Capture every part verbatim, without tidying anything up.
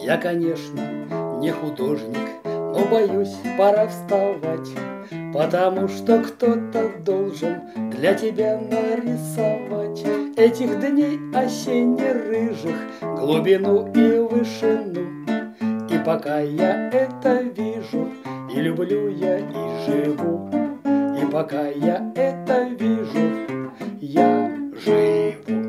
Я, конечно, не художник, но боюсь, пора вставать, потому что кто-то должен для тебя нарисовать этих дней осенне-рыжих, глубину и вышину. И пока я это вижу, и люблю я, и живу, и пока я это вижу, я живу.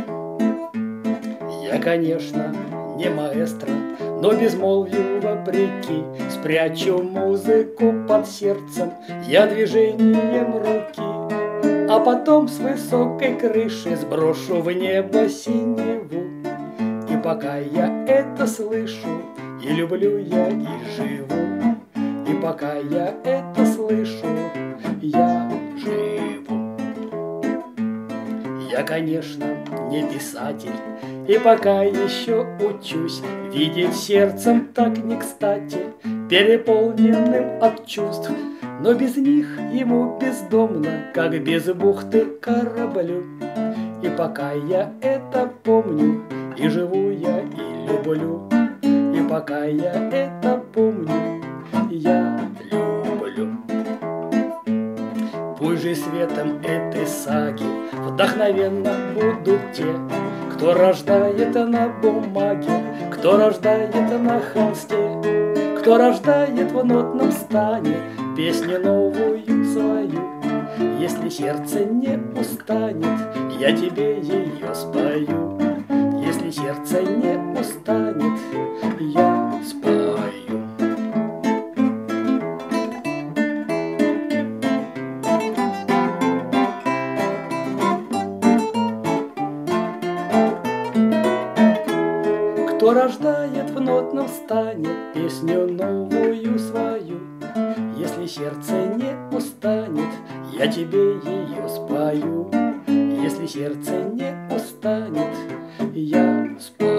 Я, конечно, не маэстро, но безмолвию вопреки спрячу музыку под сердцем я движением руки, а потом с высокой крыши сброшу в небо синеву. И пока я это слышу, и люблю я, и живу, и пока я это слышу, я живу. Я, конечно, не писатель, и пока еще учусь видеть сердцем так не кстати, переполненным от чувств, но без них ему бездомно, как без бухты кораблю. И пока я это помню, и живу я, и люблю, и пока я это помню, я люблю. Пусть же светом этой саги вдохновенно будут те, кто рождает на бумаге, кто рождает на холсте, кто рождает в нотном стане песню новую свою. Если сердце не устанет, я тебе ее спою. Если сердце не устанет, я спою. Кто рождает в нотном стане песню новую свою. Если сердце не устанет, я тебе ее спою. Если сердце не устанет, я спою.